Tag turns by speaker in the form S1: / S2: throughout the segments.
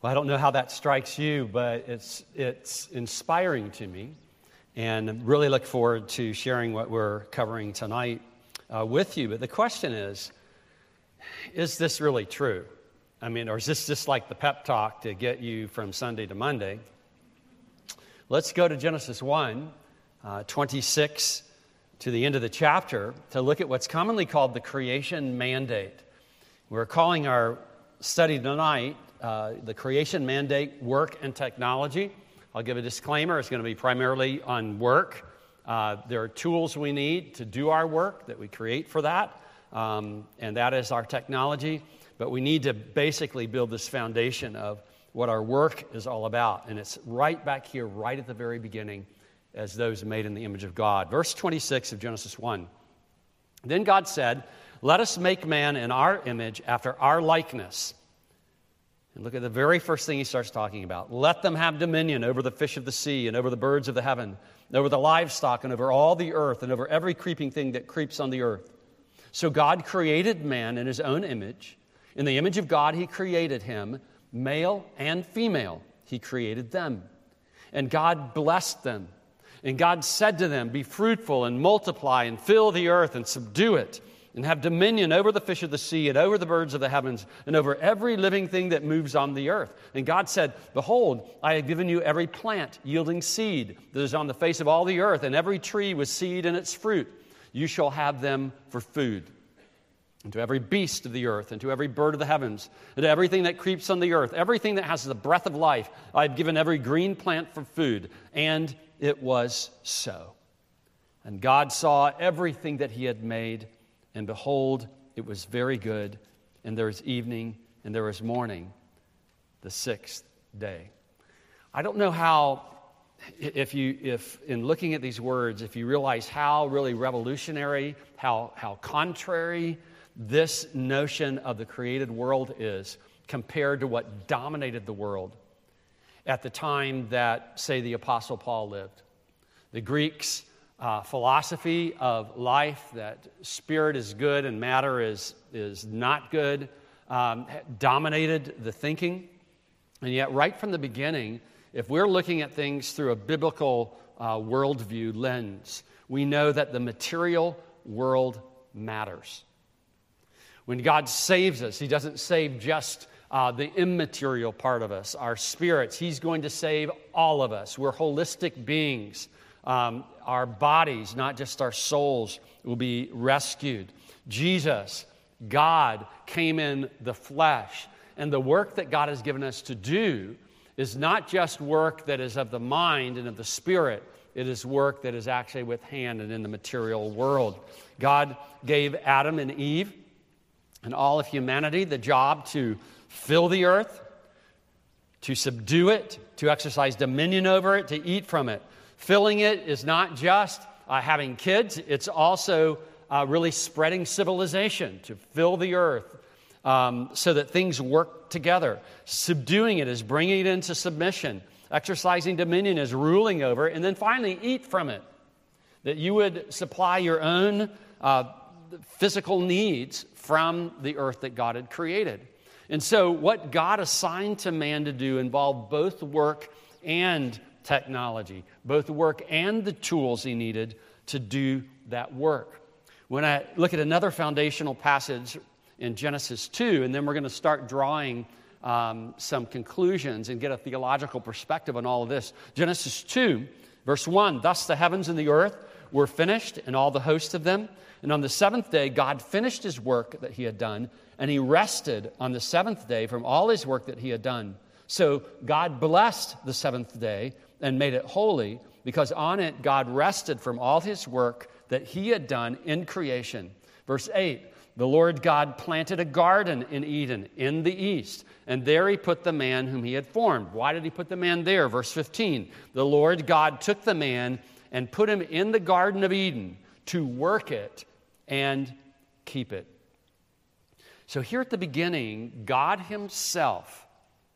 S1: Well, I don't know how that strikes you, but it's inspiring to me, and really look forward to sharing what we're covering tonight with you. But the question is this really true? I mean, or is this just like the pep talk to get you from Sunday to Monday? Let's go to Genesis 1, 26 to the end of the chapter to look at what's commonly called the creation mandate. We're calling our study tonight the creation mandate, work and technology. I'll give a disclaimer. It's going to be primarily on work. There are tools we need to do our work that we create for that, and that is our technology. But we need to basically build this foundation of what our work is all about. And it's right back here, right at the very beginning, as those made in the image of God. Verse 26 of Genesis 1. Then God said, "Let us make man in our image after our likeness." And look at the very first thing he starts talking about. "Let them have dominion over the fish of the sea and over the birds of the heaven, and over the livestock and over all the earth and over every creeping thing that creeps on the earth." So God created man in his own image. In the image of God he created him, male and female. He created them. And God blessed them. And God said to them, "Be fruitful and multiply and fill the earth and subdue it, and have dominion over the fish of the sea and over the birds of the heavens and over every living thing that moves on the earth." And God said, "Behold, I have given you every plant yielding seed that is on the face of all the earth, and every tree with seed in its fruit. You shall have them for food. And to every beast of the earth, and to every bird of the heavens, and to everything that creeps on the earth, everything that has the breath of life, I have given every green plant for food." And it was so. And God saw everything that he had made, and behold, it was very good. And there was evening, and there was morning, the sixth day. I don't know how, if in looking at these words, if you realize how really revolutionary, how contrary this notion of the created world is compared to what dominated the world at the time that, say, the Apostle Paul lived. The Greeks' philosophy of life, that spirit is good and matter is not good, dominated the thinking. And yet, right from the beginning, if we're looking at things through a biblical worldview lens, we know that the material world matters. When God saves us, he doesn't save just the immaterial part of us, our spirits. He's going to save all of us. We're holistic beings. Our bodies, not just our souls, will be rescued. Jesus, God, came in the flesh. And the work that God has given us to do is not just work that is of the mind and of the spirit. It is work that is actually with hand and in the material world. God gave Adam and Eve and all of humanity the job to fill the earth, to subdue it, to exercise dominion over it, to eat from it. Filling it is not just having kids, it's also really spreading civilization, to fill the earth so that things work together. Subduing it is bringing it into submission. Exercising dominion is ruling over it. And then finally, eat from it. That you would supply your own physical needs from the earth that God had created. And so what God assigned to man to do involved both work and technology, both work and the tools he needed to do that work. When I look at another foundational passage in Genesis 2, and then we're going to start drawing some conclusions and get a theological perspective on all of this. Genesis 2, verse 1, "Thus the heavens and the earth were finished, and all the host of them. And on the seventh day, God finished his work that he had done, and he rested on the seventh day from all his work that he had done. So God blessed the seventh day and made it holy, because on it God rested from all his work that he had done in creation." Verse 8, "The Lord God planted a garden in Eden in the east, and there he put the man whom he had formed." Why did he put the man there? Verse 15, "The Lord God took the man and put him in the Garden of Eden to work it and keep it." So here at the beginning, God himself,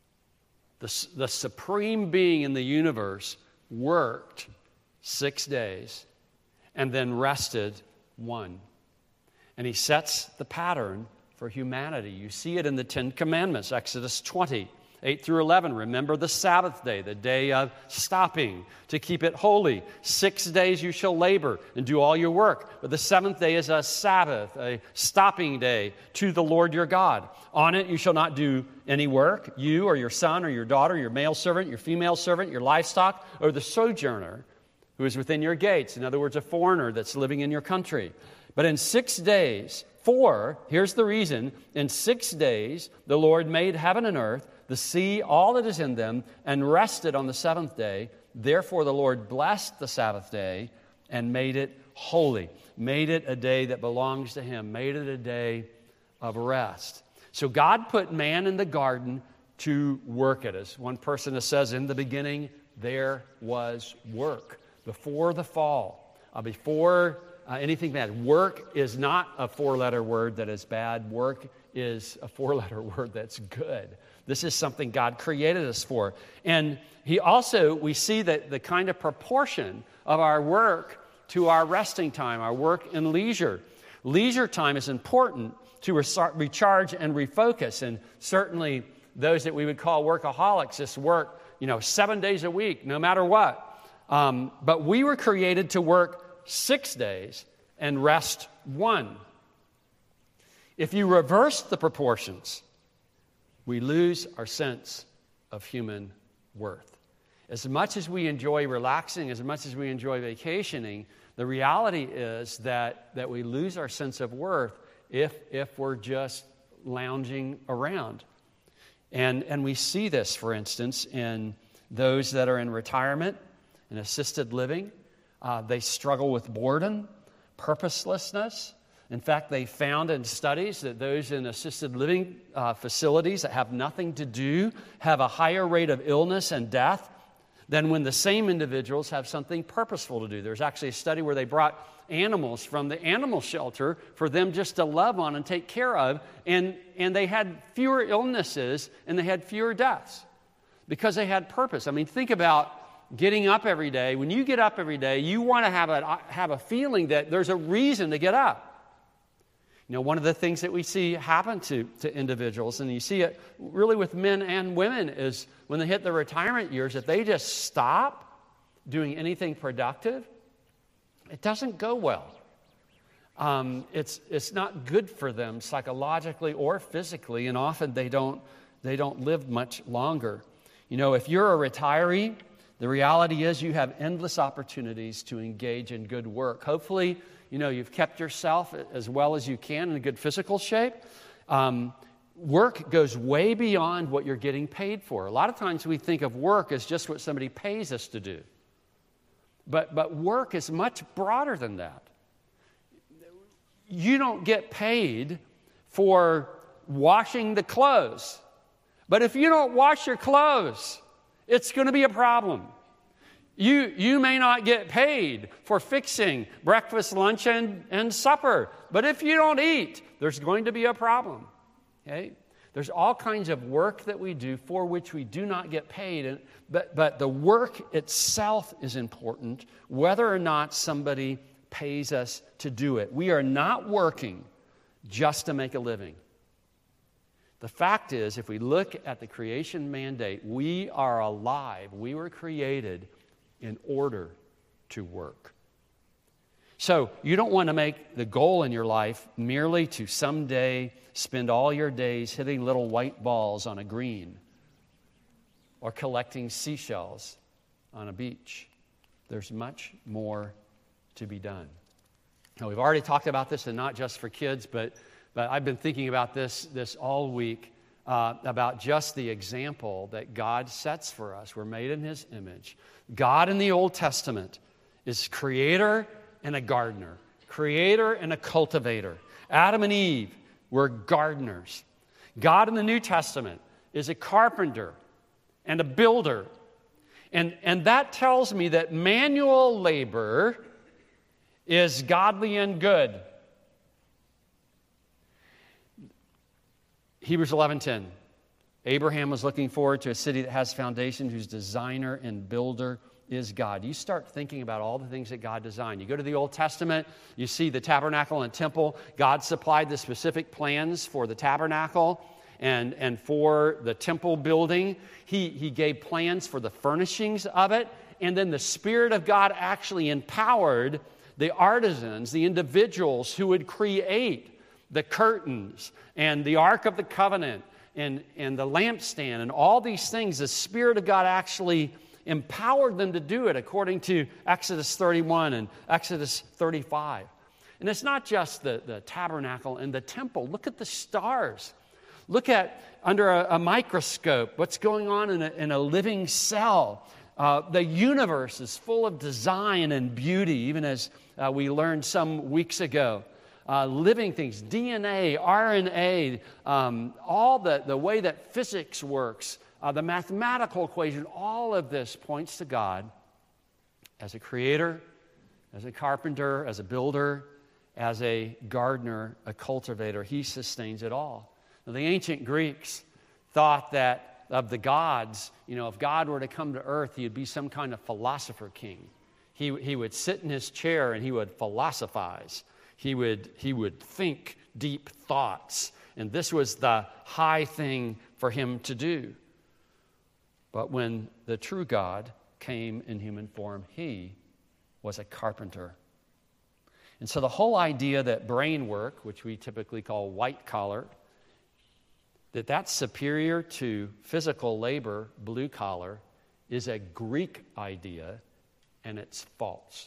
S1: the supreme being in the universe, worked 6 days and then rested one. And he sets the pattern for humanity. You see it in the Ten Commandments, Exodus 20. 8 through 11, remember the Sabbath day, the day of stopping, to keep it holy. 6 days you shall labor and do all your work. But the seventh day is a Sabbath, a stopping day to the Lord your God. On it you shall not do any work, you or your son or your daughter, your male servant, your female servant, your livestock, or the sojourner who is within your gates. In other words, a foreigner that's living in your country. But in 6 days, here's the reason, in 6 days the Lord made heaven and earth, the sea, all that is in them, and rested on the seventh day. Therefore the Lord blessed the Sabbath day and made it holy, made it a day that belongs to Him, made it a day of rest. So God put man in the garden to work it. As one person says, in the beginning there was work. Before the fall, before anything bad. Work is not a four-letter word that is bad. Work is a four-letter word that's good. This is something God created us for. And we see that the kind of proportion of our work to our resting time, our work and leisure. Leisure time is important to recharge and refocus. And certainly those that we would call workaholics just work, 7 days a week, no matter what. But we were created to work 6 days and rest 1. If you reverse the proportions, we lose our sense of human worth. As much as we enjoy relaxing, as much as we enjoy vacationing, the reality is that we lose our sense of worth if we're just lounging around. And we see this, for instance, in those that are in retirement and assisted living. They struggle with boredom, purposelessness. In fact, they found in studies that those in assisted living facilities that have nothing to do have a higher rate of illness and death than when the same individuals have something purposeful to do. There's actually a study where they brought animals from the animal shelter for them just to love on and take care of, and they had fewer illnesses and they had fewer deaths because they had purpose. I mean, think about getting up every day. When you get up every day, you want to have a feeling that there's a reason to get up. One of the things that we see happen to individuals, and you see it really with men and women, is when they hit their retirement years, if they just stop doing anything productive, it doesn't go well. It's not good for them psychologically or physically, and often they don't live much longer. If you're a retiree, the reality is you have endless opportunities to engage in good work. Hopefully, you've kept yourself as well as you can in a good physical shape. Work goes way beyond what you're getting paid for. A lot of times we think of work as just what somebody pays us to do. But work is much broader than that. You don't get paid for washing the clothes. But if you don't wash your clothes, it's going to be a problem. You may not get paid for fixing breakfast, lunch, and supper. But if you don't eat, there's going to be a problem. Okay? There's all kinds of work that we do for which we do not get paid. But the work itself is important, whether or not somebody pays us to do it. We are not working just to make a living. The fact is, if we look at the creation mandate, we are alive. We were created in order to work. So you don't want to make the goal in your life merely to someday spend all your days hitting little white balls on a green or collecting seashells on a beach. There's much more to be done. Now, we've already talked about this, and not just for kids, but I've been thinking about this all week, about just the example that God sets for us. We're made in His image. God in the Old Testament is creator and a gardener, creator and a cultivator. Adam and Eve were gardeners. God in the New Testament is a carpenter and a builder. And that tells me that manual labor is godly and good. Hebrews 11:10. Abraham was looking forward to a city that has foundation, whose designer and builder is God. You start thinking about all the things that God designed. You go to the Old Testament, you see the tabernacle and temple. God supplied the specific plans for the tabernacle. and for the temple building. He gave plans for the furnishings of it. And then the Spirit of God actually empowered the artisans, the individuals who would create the curtains and the Ark of the Covenant and the lampstand and all these things. The Spirit of God actually empowered them to do it according to Exodus 31 and Exodus 35. And it's not just the tabernacle and the temple. Look at the stars. Look at, under a microscope, what's going on in a living cell. The universe is full of design and beauty, even as we learned some weeks ago. Living things, DNA, RNA, all the way that physics works, the mathematical equation, all of this points to God as a creator, as a carpenter, as a builder, as a gardener, a cultivator. He sustains it all. Now, the ancient Greeks thought that of the gods, if God were to come to earth, he would be some kind of philosopher king. He would sit in his chair and he would philosophize. He would think deep thoughts. And this was the high thing for him to do. But when the true God came in human form, he was a carpenter. And so the whole idea that brain work, which we typically call white collar, that's superior to physical labor, blue collar, is a Greek idea, and it's false.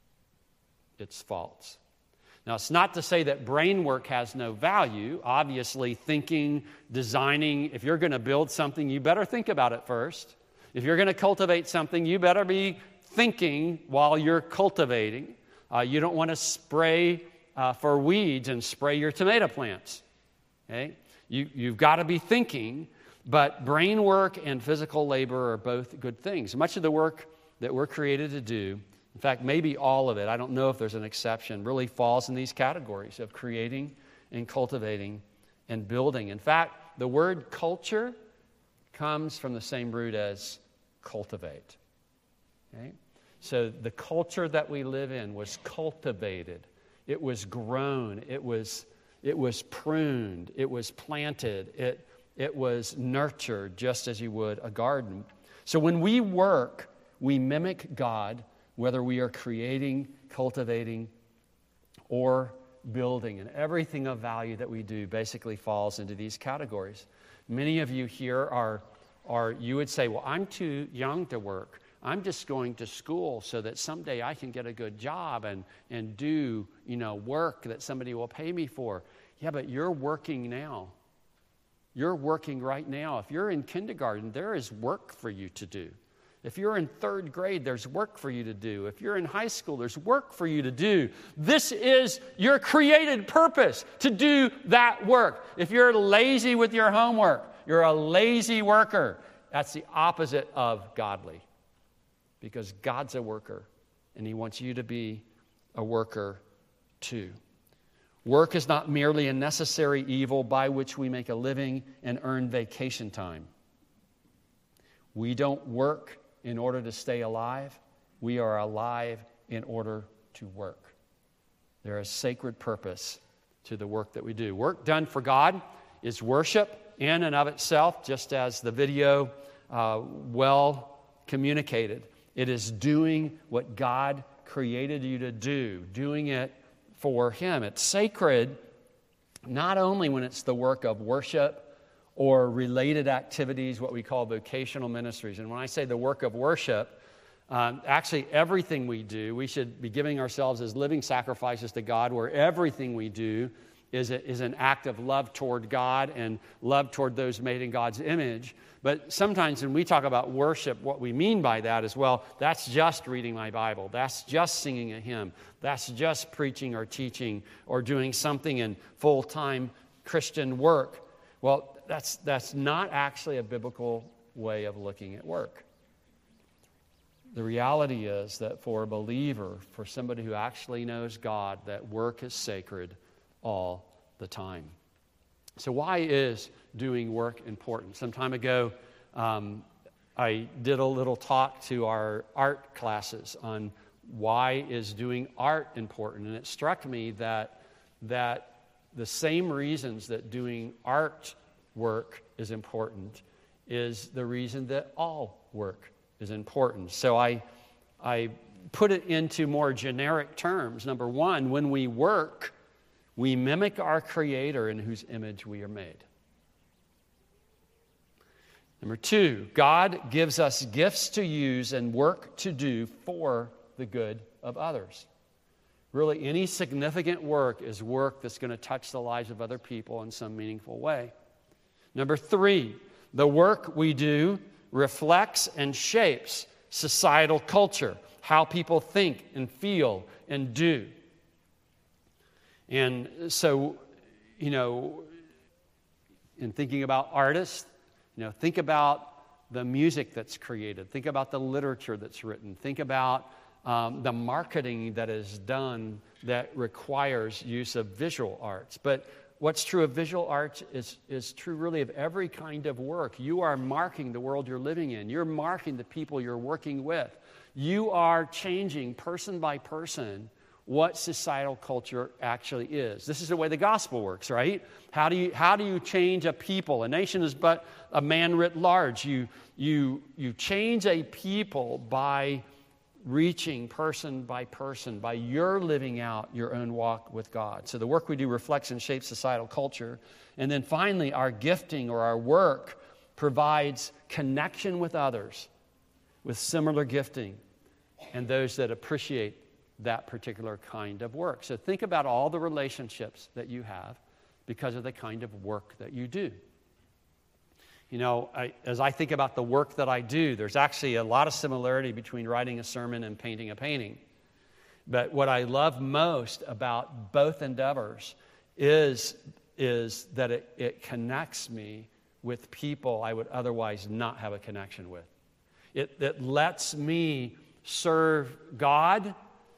S1: It's false. Now, it's not to say that brain work has no value. Obviously, thinking, designing, if you're going to build something, you better think about it first. If you're going to cultivate something, you better be thinking while you're cultivating. You don't want to spray for weeds and spray your tomato plants. Okay? You've got to be thinking, but brain work and physical labor are both good things. Much of the work that we're created to do, in fact, maybe all of it, I don't know if there's an exception, really falls in these categories of creating and cultivating and building. In fact, the word culture comes from the same root as cultivate. Okay? So the culture that we live in was cultivated. It was grown. It was pruned. It was planted. It was nurtured just as you would a garden. So when we work, we mimic God, whether we are creating, cultivating, or building. And everything of value that we do basically falls into these categories. Many of you here are you would say, well, I'm too young to work. I'm just going to school so that someday I can get a good job and do, work that somebody will pay me for. Yeah, but you're working now. You're working right now. If you're in kindergarten, there is work for you to do. If you're in third grade, there's work for you to do. If you're in high school, there's work for you to do. This is your created purpose, to do that work. If you're lazy with your homework, you're a lazy worker. That's the opposite of godly. Because God's a worker, and he wants you to be a worker too. Work is not merely a necessary evil by which we make a living and earn vacation time. We don't work in order to stay alive. We are alive in order to work. There is sacred purpose to the work that we do. Work done for God is worship in and of itself, just as the video well communicated. It is doing what God created you to do, doing it for him. It's sacred not only when it's the work of worship or related activities, what we call vocational ministries. And when I say the work of worship, actually everything we do, we should be giving ourselves as living sacrifices to God, where everything we do is an act of love toward God and love toward those made in God's image. But sometimes when we talk about worship, what we mean by that is, well, that's just reading my Bible. That's just singing a hymn. That's just preaching or teaching or doing something in full-time Christian work. Well, that's not actually a biblical way of looking at work. The reality is that for a believer, for somebody who actually knows God, that work is sacred all the time. So why is doing work important? Some time ago, I did a little talk to our art classes on why is doing art important. And it struck me that the same reasons that doing art work is important is the reason that all work is important. So I put it into more generic terms. Number one, when we work, we mimic our Creator in whose image we are made. Number two, God gives us gifts to use and work to do for the good of others. Really, any significant work is work that's going to touch the lives of other people in some meaningful way. Number three, the work we do reflects and shapes societal culture, how people think and feel and do. And so, in thinking about artists, think about the music that's created. Think about the literature that's written. Think about the marketing that is done that requires use of visual arts. But what's true of visual arts is true really of every kind of work. You are marking the world you're living in. You're marking the people you're working with. You are changing person by person what societal culture actually is. This is the way the gospel works, right? How do you change a people? A nation is but a man writ large. You change a people by reaching person by person, by your living out your own walk with God. So the work we do reflects and shapes societal culture. And then finally, our gifting or our work provides connection with others with similar gifting and those that appreciate that particular kind of work. So think about all the relationships that you have because of the kind of work that you do. As I think about the work that I do, there's actually a lot of similarity between writing a sermon and painting a painting. But what I love most about both endeavors is that it connects me with people I would otherwise not have a connection with. It lets me serve God,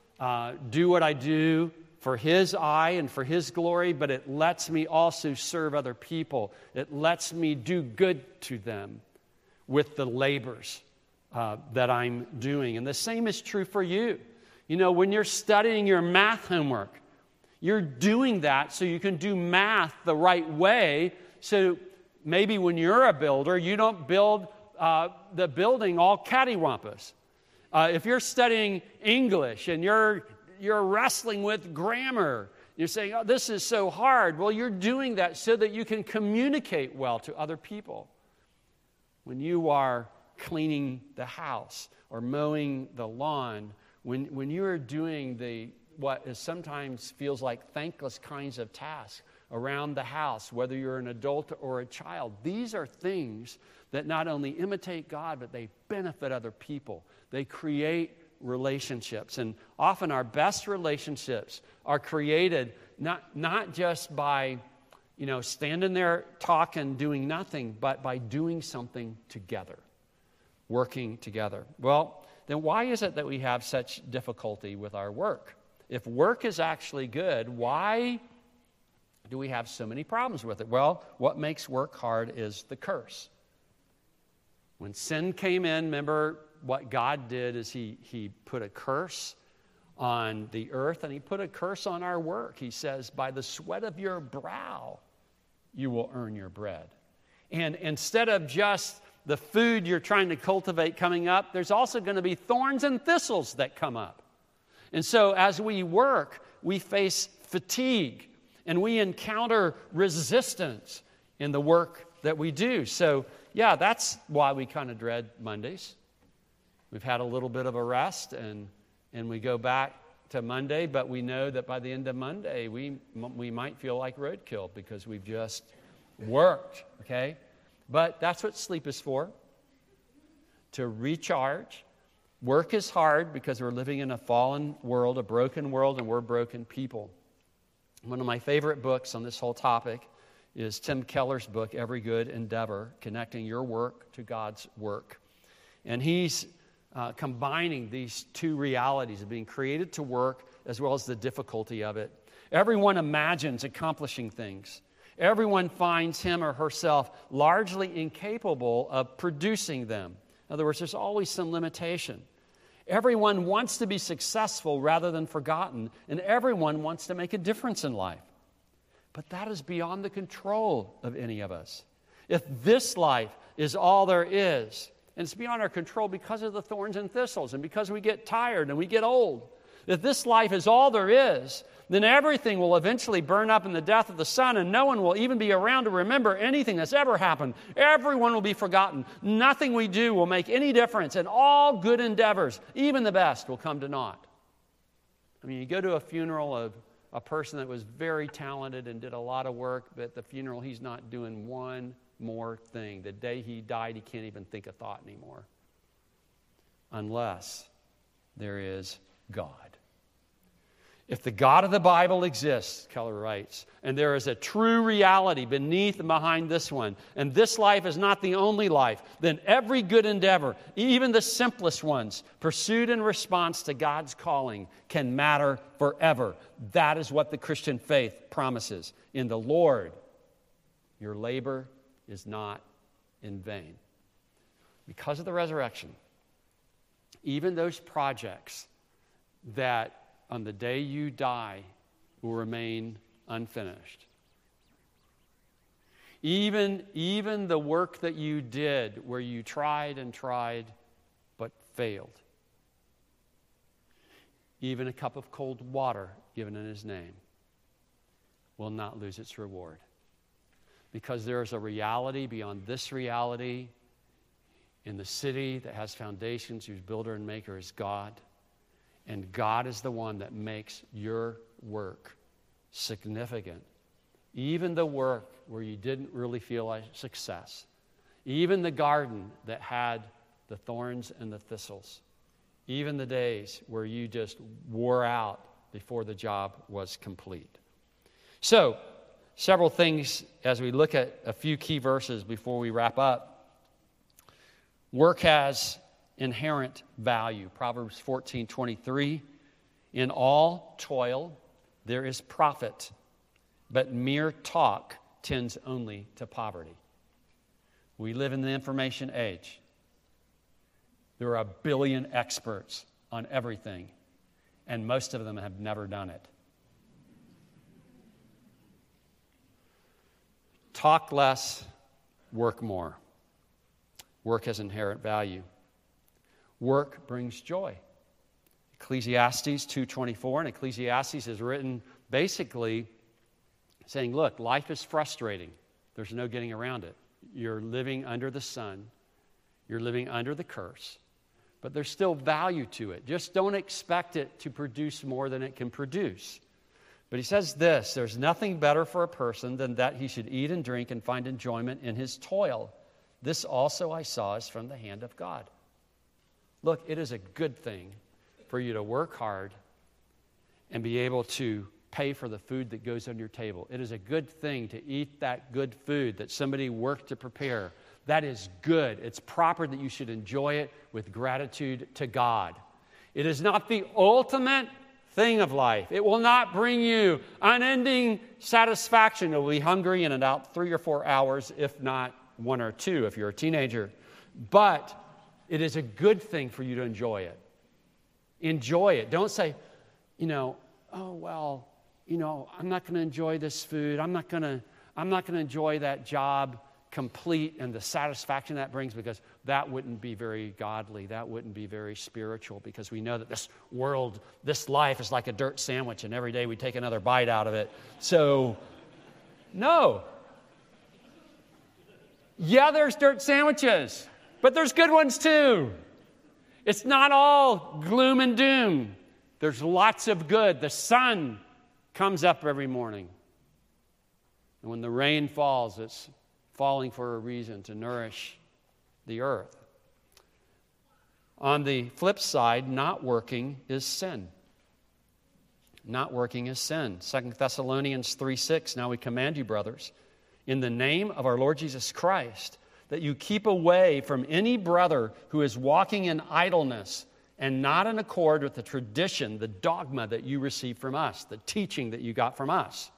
S1: do what I do for His eye and for His glory, but it lets me also serve other people. It lets me do good to them with the labors that I'm doing. And the same is true for you. When you're studying your math homework, you're doing that so you can do math the right way. So maybe when you're a builder, you don't build the building all cattywampus. If you're studying English and you're wrestling with grammar, you're saying, oh, this is so hard. Well, you're doing that so that you can communicate well to other people. When you are cleaning the house or mowing the lawn, when you are doing what is sometimes feels like thankless kinds of tasks around the house, whether you're an adult or a child, these are things that not only imitate God, but they benefit other people. They create relationships. And often our best relationships are created not just by, standing there talking, doing nothing, but by doing something together, working together. Well, then why is it that we have such difficulty with our work? If work is actually good, why do we have so many problems with it? Well, what makes work hard is the curse. When sin came in, remember what God did is He put a curse on the earth, and He put a curse on our work. He says, by the sweat of your brow, you will earn your bread. And instead of just the food you're trying to cultivate coming up, there's also going to be thorns and thistles that come up. And so as we work, we face fatigue, and we encounter resistance in the work that we do. So, yeah, that's why we kind of dread Mondays. We've had a little bit of a rest, and we go back to Monday, but we know that by the end of Monday, we might feel like roadkill because we've just worked, okay? But that's what sleep is for, to recharge. Work is hard because we're living in a fallen world, a broken world, and we're broken people. One of my favorite books on this whole topic is Tim Keller's book, Every Good Endeavor, Connecting Your Work to God's Work. And he's combining these two realities of being created to work as well as the difficulty of it. Everyone imagines accomplishing things. Everyone finds him or herself largely incapable of producing them. In other words, there's always some limitation. Everyone wants to be successful rather than forgotten, and everyone wants to make a difference in life. But that is beyond the control of any of us. if this life is all there is, and it's beyond our control because of the thorns and thistles and because we get tired and we get old, if this life is all there is, then everything will eventually burn up in the death of the Son, and no one will even be around to remember anything that's ever happened. Everyone will be forgotten. Nothing we do will make any difference, and all good endeavors, even the best, will come to naught. I mean, you go to a funeral of a person that was very talented and did a lot of work, but at the funeral he's not doing one more thing. The day he died, he can't even think a thought anymore. Unless there is God. If the God of the Bible exists, Keller writes, and there is a true reality beneath and behind this one, and this life is not the only life, then every good endeavor, even the simplest ones, pursued in response to God's calling, can matter forever. That is what the Christian faith promises. In the Lord, your labor is not in vain. Because of the resurrection, even those projects that on the day you die will remain unfinished. Even the work that you did where you tried and tried but failed. Even a cup of cold water given in His name will not lose its reward. Because there is a reality beyond this reality in the city that has foundations, whose builder and maker is God. And God is the one that makes your work significant. Even the work where you didn't really feel like success. Even the garden that had the thorns and the thistles. Even the days where you just wore out before the job was complete. So, several things as we look at a few key verses before we wrap up. Work has inherent value. Proverbs 14:23. In all toil there is profit, but mere talk tends only to poverty. We live in the information age. There are 1 billion experts on everything, and most of them have never done it. Talk less, work more. Work has inherent value. Work brings joy. Ecclesiastes 2:24, and Ecclesiastes is written basically saying, look, life is frustrating. There's no getting around it. You're living under the sun. You're living under the curse. But there's still value to it. Just don't expect it to produce more than it can produce. But he says this, there's nothing better for a person than that he should eat and drink and find enjoyment in his toil. This also I saw is from the hand of God. Look, it is a good thing for you to work hard and be able to pay for the food that goes on your table. It is a good thing to eat that good food that somebody worked to prepare. That is good. It's proper that you should enjoy it with gratitude to God. It is not the ultimate thing of life. It will not bring you unending satisfaction. You'll be hungry in about 3 or 4 hours, if not 1 or 2 if you're a teenager. But it is a good thing for you to enjoy it. Enjoy it. Don't say, oh, well, I'm not going to enjoy this food. I'm not going to enjoy that job complete and the satisfaction that brings, because that wouldn't be very godly. That wouldn't be very spiritual, because we know that this world, this life is like a dirt sandwich, and every day we take another bite out of it. So, no. Yeah, there's dirt sandwiches, but there's good ones too. It's not all gloom and doom. There's lots of good. The sun comes up every morning. And when the rain falls, it's falling for a reason, to nourish the earth. On the flip side, not working is sin. Not working is sin. 2 Thessalonians 3:6, now we command you, brothers, in the name of our Lord Jesus Christ, that you keep away from any brother who is walking in idleness and not in accord with the tradition, the dogma that you received from us, the teaching that you got from us.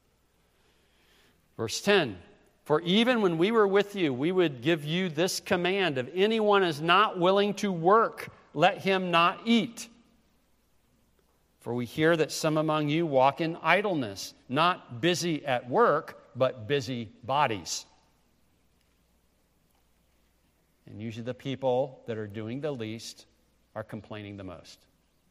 S1: Verse 10, for even when we were with you, we would give you this command: if anyone is not willing to work, let him not eat. For we hear that some among you walk in idleness, not busy at work, but busy bodies. And usually the people that are doing the least are complaining the most.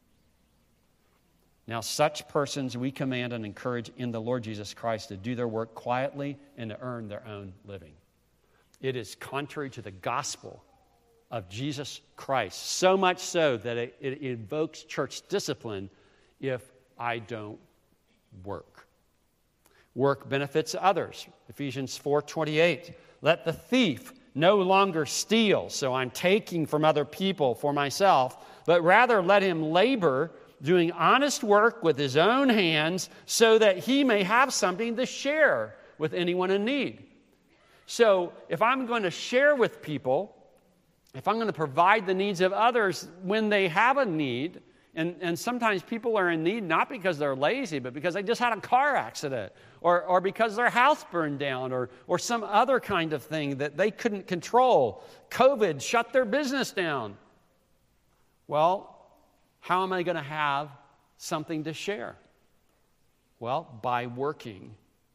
S1: Now, such persons we command and encourage in the Lord Jesus Christ to do their work quietly and to earn their own living. It is contrary to the gospel of Jesus Christ, so much so that it invokes church discipline if I don't work. Work benefits others. Ephesians 4:28. Let the thief no longer steal, so I'm taking from other people for myself, but rather let him labor, doing honest work with his own hands, so that he may have something to share with anyone in need. So if I'm going to share with people, if I'm going to provide the needs of others when they have a need, and sometimes people are in need not because they're lazy, but because they just had a car accident, or because their house burned down, or some other kind of thing that they couldn't control. COVID shut their business down. Well, how am I going to have something to share? Well, by working,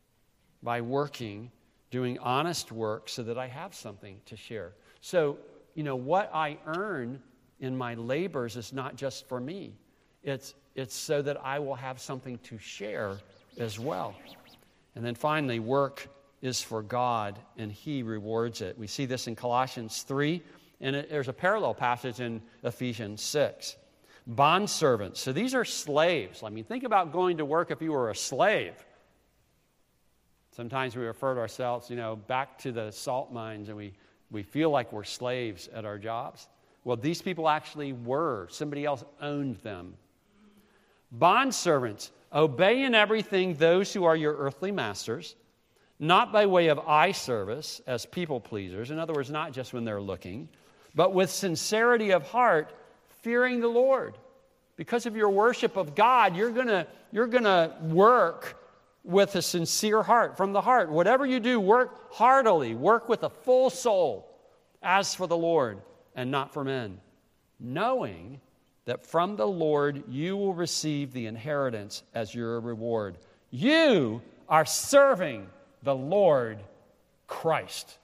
S1: doing honest work so that I have something to share. So, what I earn in my labors is not just for me. It's so that I will have something to share as well. And then finally, work is for God, and He rewards it. We see this in Colossians 3, and there's a parallel passage in Ephesians 6. Bondservants. So these are slaves. I mean, think about going to work if you were a slave. Sometimes we refer to ourselves, back to the salt mines, and we feel like we're slaves at our jobs. Well, these people actually were. Somebody else owned them. Bondservants, obey in everything those who are your earthly masters, not by way of eye service as people pleasers. In other words, not just when they're looking, but with sincerity of heart, fearing the Lord. Because of your worship of God, you're gonna work with a sincere heart, from the heart. Whatever you do, work heartily, work with a full soul, as for the Lord and not for men, knowing that from the Lord you will receive the inheritance as your reward. You are serving the Lord Christ.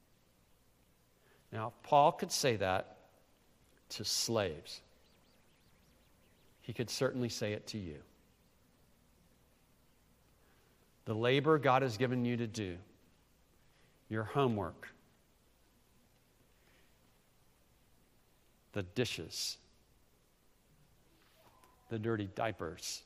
S1: Now, Paul could say that to slaves. He could certainly say it to you. The labor God has given you to do, your homework, the dishes, the dirty diapers,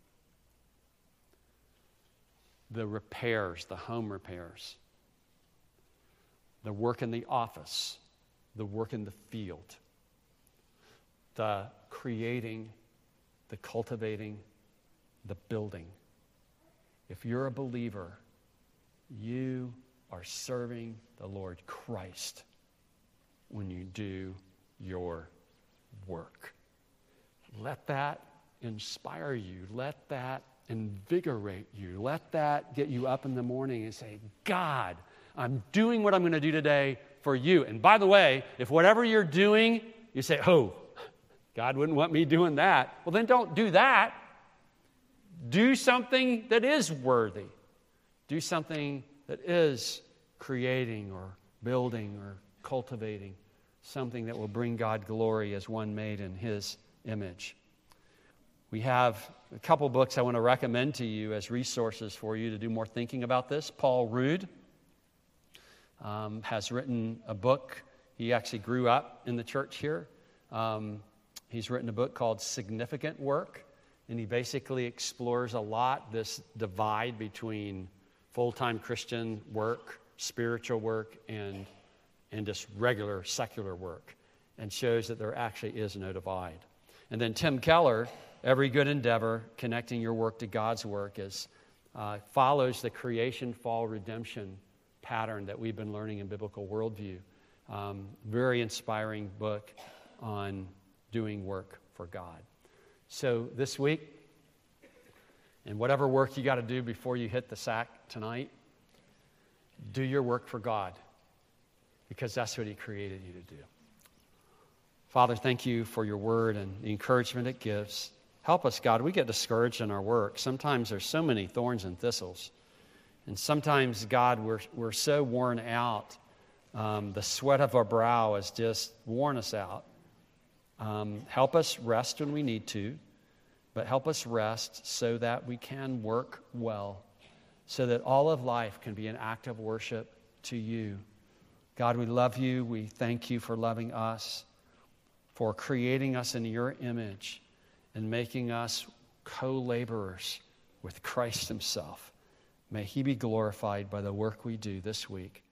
S1: the repairs, the home repairs, the work in the office, the work in the field, the creating, the cultivating, the building. If you're a believer, you are serving the Lord Christ when you do your work. Let that inspire you. Let that invigorate you. Let that get you up in the morning and say, God, I'm doing what I'm going to do today for you. And by the way, if whatever you're doing, you say, oh, God wouldn't want me doing that. Well, then don't do that. Do something that is worthy. Do something that is creating or building or cultivating, something that will bring God glory as one made in His image. We have a couple books I want to recommend to you as resources for you to do more thinking about this. Paul Rood has written a book. He actually grew up in the church here. He's written a book called Significant Work, and he basically explores a lot this divide between full-time Christian work, spiritual work, and just regular secular work, and shows that there actually is no divide. And then Tim Keller, Every Good Endeavor, Connecting Your Work to God's Work, follows the creation, fall, redemption pattern that we've been learning in biblical worldview. Very inspiring book on doing work for God. So this week, and whatever work you got to do before you hit the sack tonight, do your work for God, because that's what He created you to do. Father, thank you for your word and the encouragement it gives. Help us, God. We get discouraged in our work. Sometimes there's so many thorns and thistles. And sometimes, God, we're so worn out The sweat of our brow has just worn us out. Help us rest when we need to, but help us rest so that we can work well, so that all of life can be an act of worship to you. God, we love you. We thank you for loving us, for creating us in your image and making us co-laborers with Christ himself. May he be glorified by the work we do this week.